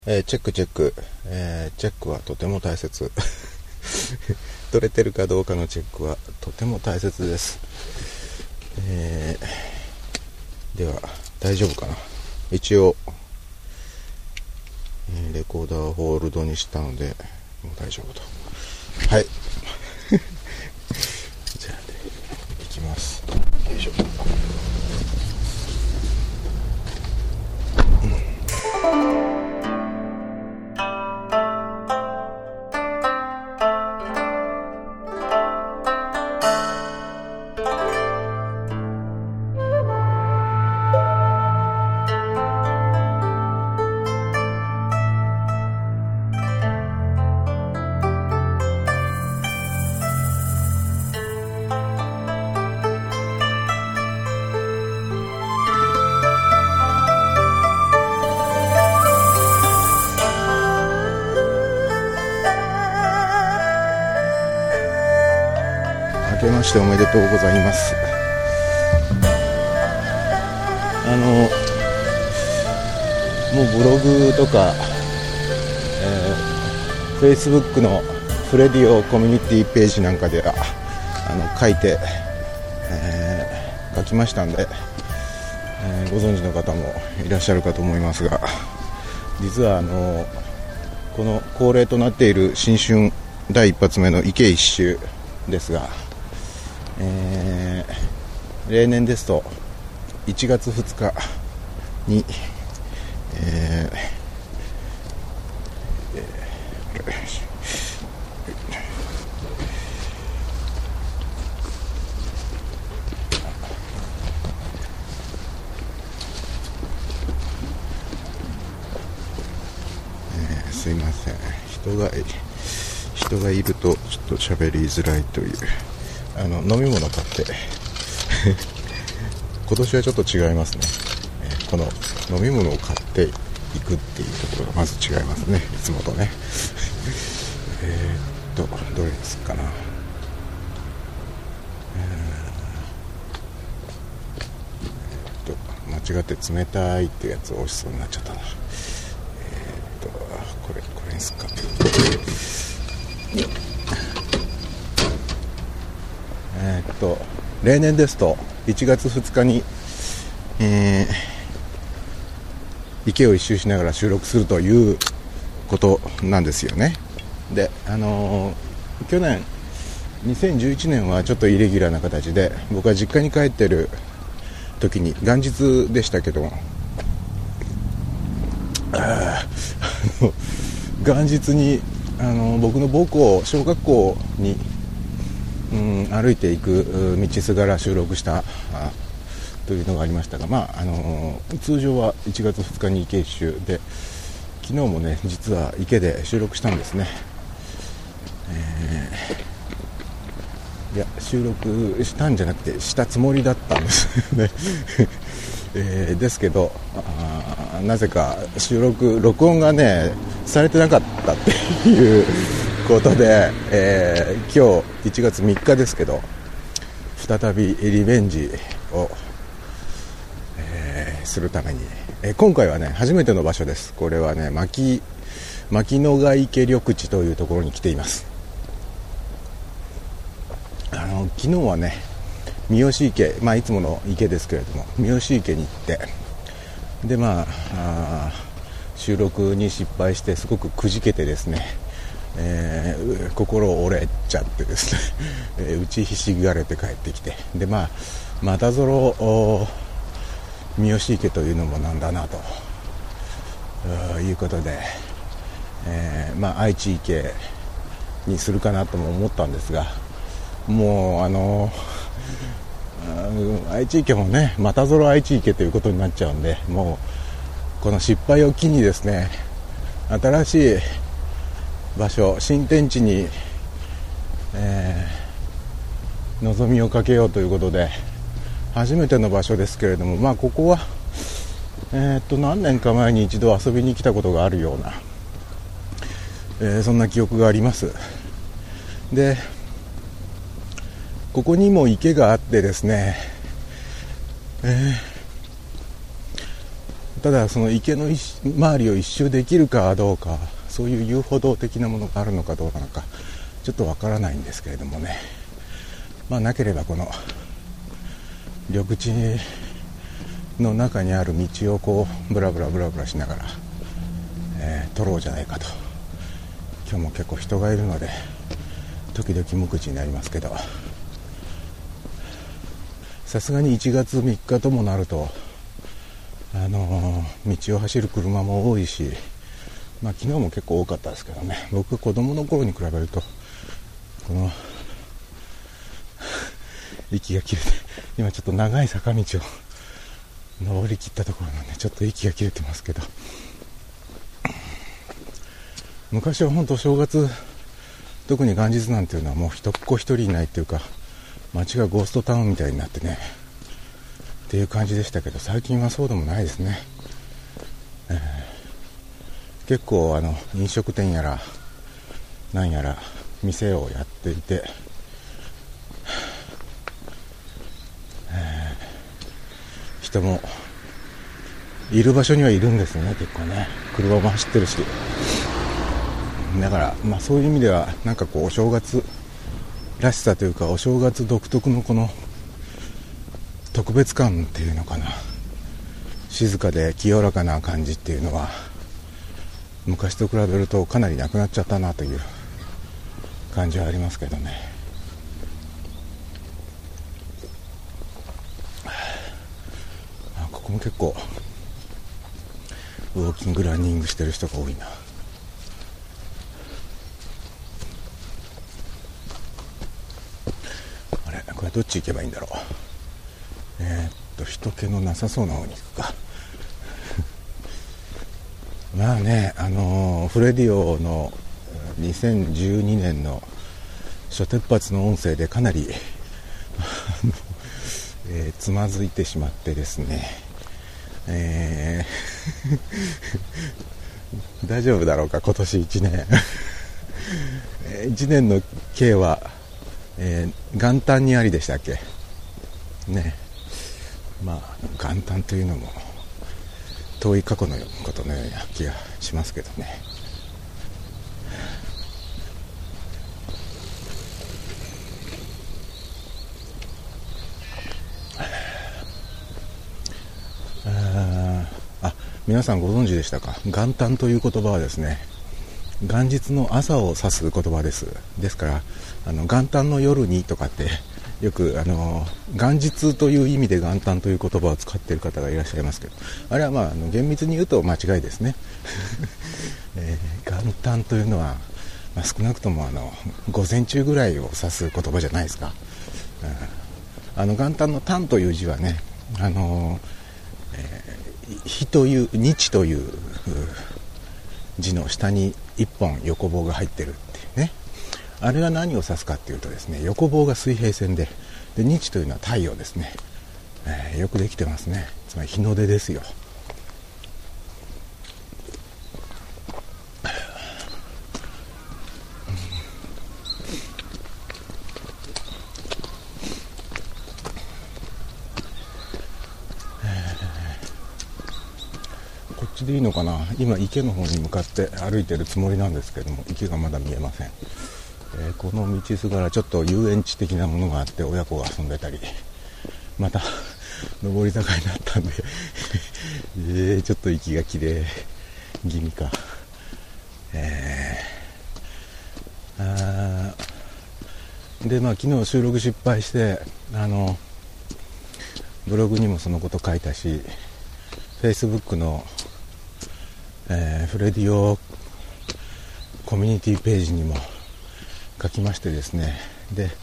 チェック、チェックはとても大切取れてるかどうかのチェックはとても大切です。では大丈夫かな。一応、レコーダーをホールドにしたのでもう大丈夫と。はいじゃあいきます。よいしょ。明けましておめでとうございます。もうブログとか、Facebook のフレディオコミュニティページなんかで書いて、書きましたんで、ご存知の方もいらっしゃるかと思いますが、実はこの恒例となっている新春第一発目の池一周ですが、例年ですと1月2日に、すいません、人がいるとちょっと喋りづらいという飲み物買って今年はちょっと違いますね。この飲み物を買っていくっていうところがまず違いますね、いつもとねどれですかな。間違って冷たいってやつを押しそうになっちゃったな。これですか。例年ですと1月2日に、池を一周しながら収録するということなんですよね。で、去年2011年はちょっとイレギュラーな形で、僕は実家に帰ってる時に元日でしたけども、元日に僕の母校小学校に歩いていく道すがら収録したというのがありましたが、通常は1月2日に池一周で、昨日もね実は池で収録したんですね。いや収録したんじゃなくてしたつもりだったんですねですけどなぜか録音がねされてなかったっていうことで、今日1月3日ですけど、再びリベンジを、するために、今回はね初めての場所です。これはね牧野ヶ池緑地というところに来ています。昨日はね三好池、いつもの池ですけれども三好池に行って、で収録に失敗してすごくくじけてですね、心折れちゃってですね打ちひしがれて帰ってきて、でまたぞろ三好池というのもなんだなということで、愛知池にするかなとも思ったんですが、もう愛知池もねまたぞろ愛知池ということになっちゃうんで、もうこの失敗を機にですね新しい場所、新天地に、望みをかけようということで、初めての場所ですけれども、ここは、何年か前に一度遊びに来たことがあるような、そんな記憶があります。で、ここにも池があってですね、 ただその池の周りを一周できるかどうか、そういう遊歩道的なものがあるのかどうなのかちょっとわからないんですけれどもね、なければこの緑地の中にある道をこうブラブラしながら、撮ろうじゃないかと。今日も結構人がいるので時々無口になりますけど、さすがに1月3日ともなると道を走る車も多いし、昨日も結構多かったですけどね。僕子供の頃に比べるとこの息が切れて、今ちょっと長い坂道を登り切ったところなんでちょっと息が切れてますけど、昔は本当正月、特に元日なんていうのはもう一っ子一人いないっていうか、街がゴーストタウンみたいになってねっていう感じでしたけど、最近はそうでもないですね。結構飲食店やらなんやら店をやっていて、人もいる場所にはいるんですよね。結構ね、車も走ってるし、だからそういう意味ではなんかこうお正月らしさというか、お正月独特のこの特別感っていうのかな、静かで清らかな感じっていうのは昔と比べるとかなりなくなっちゃったなという感じはありますけどね。ここも結構ウォーキングランニングしてる人が多いな。あれ、これどっち行けばいいんだろう。人気のなさそうな方に行くか。フレディオの2012年の初鉄発の音声でかなりつまずいてしまってですね、大丈夫だろうか、今年1年1年の計は、元旦にありでしたっけね。元旦というのも遠い過去のことのような気がしますけどね。皆さんご存知でしたか。元旦という言葉はですね、元日の朝を指す言葉です。ですから元旦の夜にとかってよく元日という意味で元旦という言葉を使っている方がいらっしゃいますけど、あれは厳密に言うと間違いですね。元旦というのは、少なくとも午前中ぐらいを指す言葉じゃないですか。元旦の旦という字はね、日という日という字の下に一本横棒が入ってるっていうね。あれは何を指すかっていうとですね、横棒が水平線で日というのは太陽ですね。よくできてますね。つまり日の出ですよ。こっちでいいのかな。今池の方に向かって歩いてるつもりなんですけども、池がまだ見えません。この道すがらちょっと遊園地的なものがあって、親子が遊んでたり、また上り坂になったんでちょっと息が切れ気味か。で昨日収録失敗して、ブログにもそのこと書いたし、Facebook の、フレディオコミュニティページにも書きましてですね。で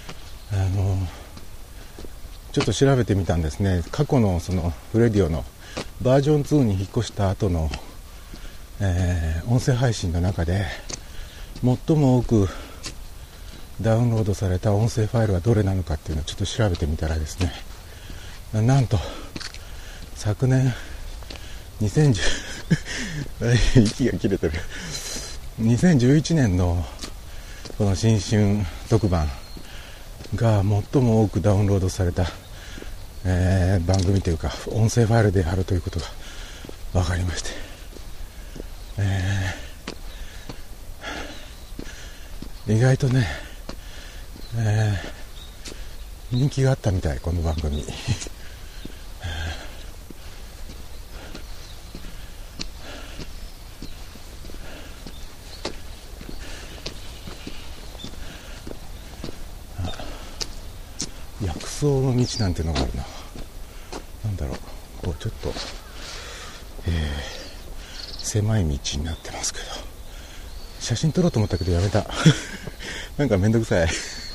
ちょっと調べてみたんですね。過去のそのフレディオのバージョン2に引っ越した後の、音声配信の中で最も多くダウンロードされた音声ファイルはどれなのかっていうのをちょっと調べてみたらですね、なんと昨年2010息が切れてる2011年のこの新春特番が最も多くダウンロードされた、番組というか音声ファイルであるということが分かりまして、意外とね、人気があったみたい、この番組薬草の道なんてのがあるな。なんだろう、こうちょっと、狭い道になってますけど、写真撮ろうと思ったけどやめたなんかめんどくさい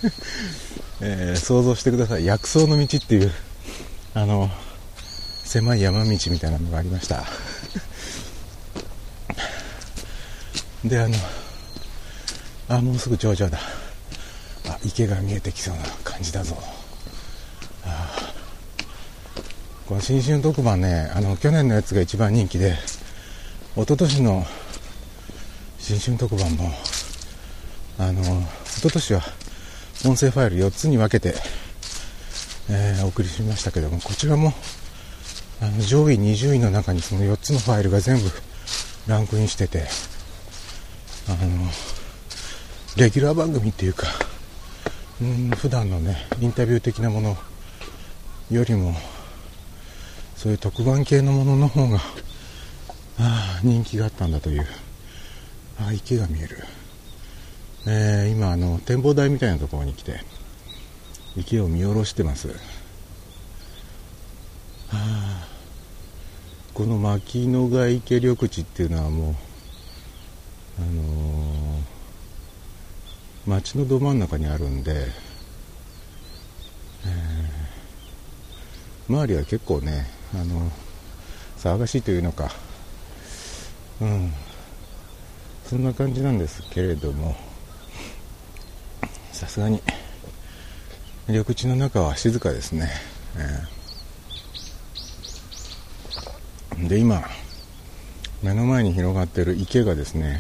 想像してください。薬草の道っていう狭い山道みたいなのがありましたでもうすぐ頂上だ。池が見えてきそうな感じだぞ。この新春特番ね、去年のやつが一番人気で、一昨年の新春特番も一昨年は音声ファイル4つに分けて、お送りしましたけども、こちらも上位20位の中にその4つのファイルが全部ランクインしてて、レギュラー番組っていうか、普段のねインタビュー的なものよりもそういう特番系のものの方が人気があったんだという。池が見える。今展望台みたいなところに来て池を見下ろしてます。この牧野ヶ池緑地っていうのはもう町のど真ん中にあるんで、周りは結構ね騒がしいというのか、そんな感じなんですけれども、さすがに緑地の中は静かですね。で今目の前に広がっている池がですね、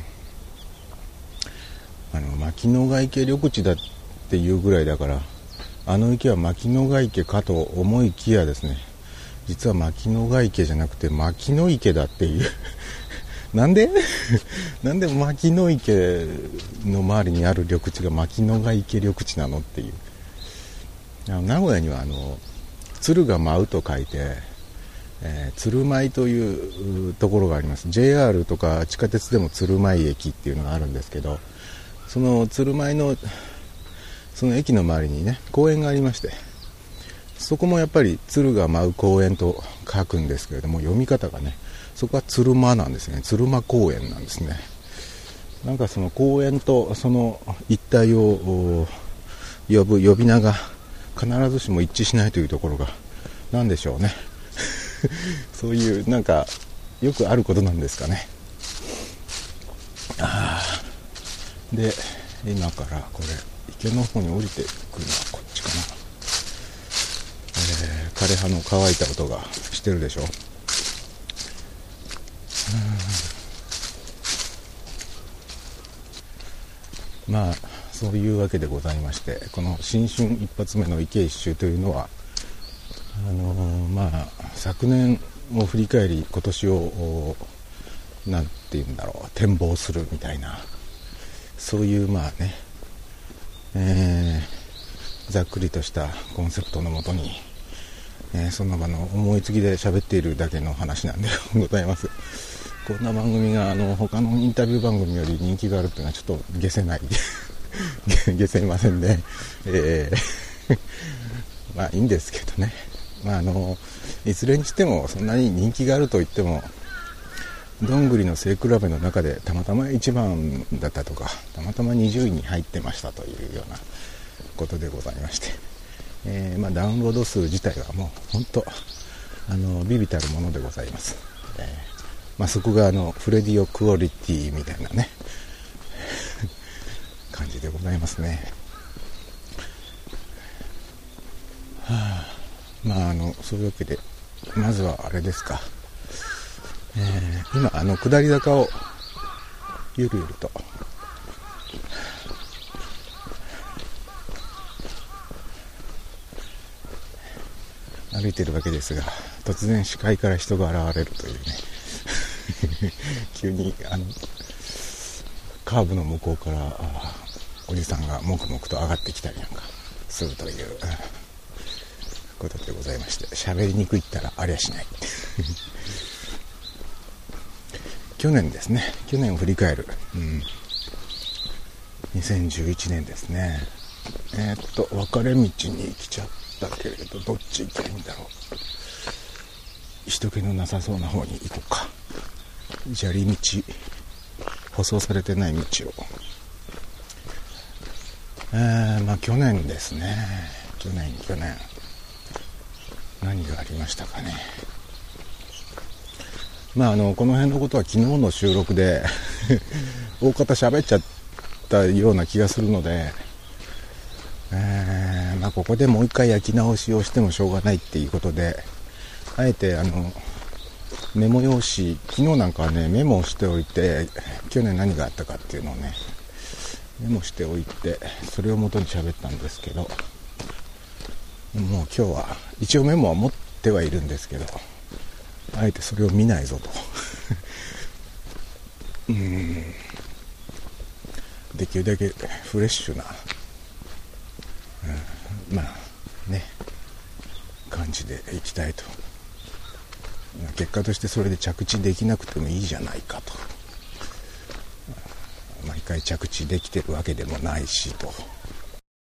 牧野ヶ池緑地だっていうぐらいだから、池は牧野ヶ池かと思いきやですね、実は牧野ヶ池じゃなくて牧野池だっていうなんでなんで牧野池の周りにある緑地が牧野ヶ池緑地なのっていう。名古屋には鶴が舞うと書いて、鶴舞というところがあります。 JR とか地下鉄でも鶴舞駅っていうのがあるんですけど、その鶴舞のその駅の周りにね公園がありまして、そこもやっぱり鶴が舞う公園と書くんですけれども、読み方がね、そこは鶴間なんですね。鶴間公園なんですね。なんかその公園とその一帯を呼び名が必ずしも一致しないというところがなんでしょうねそういうなんかよくあることなんですかね。で今からこれ池の方に降りてくるのはこっちかな。枯葉の乾いた音がしてるでしょ。まあそういうわけでございまして、この新春一発目の池一周というのは昨年を振り返り今年をなんていうんだろう、展望するみたいな、そういうざっくりとしたコンセプトのもとに、その場の思いつきで喋っているだけの話なんでございます。こんな番組が他のインタビュー番組より人気があるっていうのはちょっと解せない解せませんね。まあいいんですけどね。いずれにしてもそんなに人気があるといっても、どんぐりの背比べの中でたまたま1番だったとか、たまたま20位に入ってましたというようなことでございまして、ダウンロード数自体はもう本当微々たるものでございます。そこがフレディオクオリティみたいなね感じでございますね。そういうわけでまずはあれですか、今下り坂をゆるゆると歩いてるわけですが、突然視界から人が現れるというね急にカーブの向こうからおじさんがもくもくと上がってきたりなんかするということでございまして、喋りにくいったらありゃしない去年ですね、去年を振り返る、2011年ですね。分かれ道に来ちゃったけれど、どっち行けばいいんだろう。人気のなさそうな方に行こうか。砂利道、舗装されてない道を。去年ですね。去年何がありましたかね。この辺のことは昨日の収録で大方喋っちゃったような気がするので、ここでもう一回焼き直しをしてもしょうがないっていうことで、あえてメモ用紙、昨日なんかはねメモをしておいて、去年何があったかっていうのをねメモしておいて、それを元に喋ったんですけど、もう今日は一応メモは持ってはいるんですけど、あえてそれを見ないぞとできるだけフレッシュな、感じでいきたいと。結果としてそれで着地できなくてもいいじゃないかと、毎回着地できてるわけでもないしと